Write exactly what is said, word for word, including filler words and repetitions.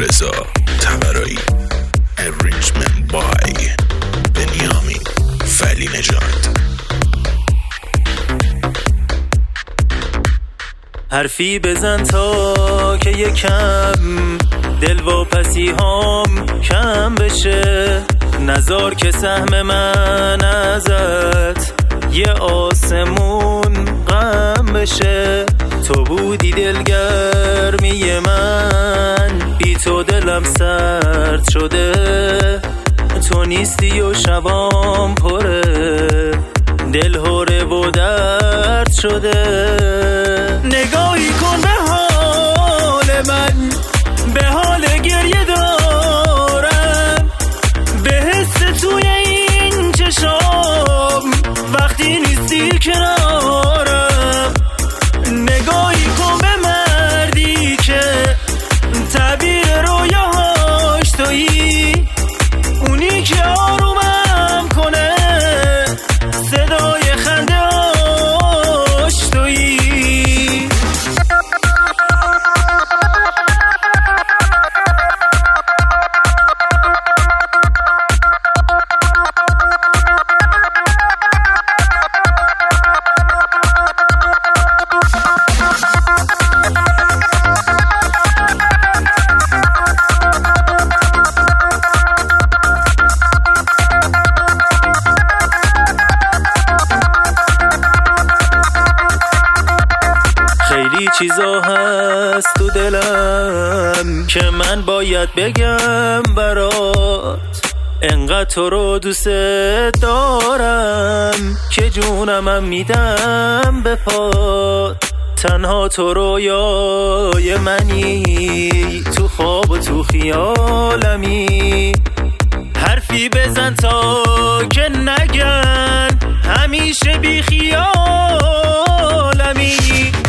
رضا طبرایی. Arrangement by بنیامین ولی نژاد. حرفی بزن تا که یکم دل و پسی هم کم بشه، نزار که سهم من ازت یه آسمون غم بشه. تو بودی دلگرمی من، بی تو دلم سرد شده. تو نیستی و شبام پره، دل هره و درد شده. نگاهی کن به حال من، به حال گریه دارم، به حس توی این چشام وقتی نیستی کنارم. نگاهی کن به مردی که تعبیر رویاهاش تویی، اونی که آرومم کنه صدای خنده هاش تویی. خیلی چیزا هست تو دلم که من باید بگم برات، انقدر تو رو دوست دارم که جونمم میدم به پات. تنها تو رویای منی، تو خواب و تو خیالمی. حرفی بزن تا که نگن همیشه بی خیالمی.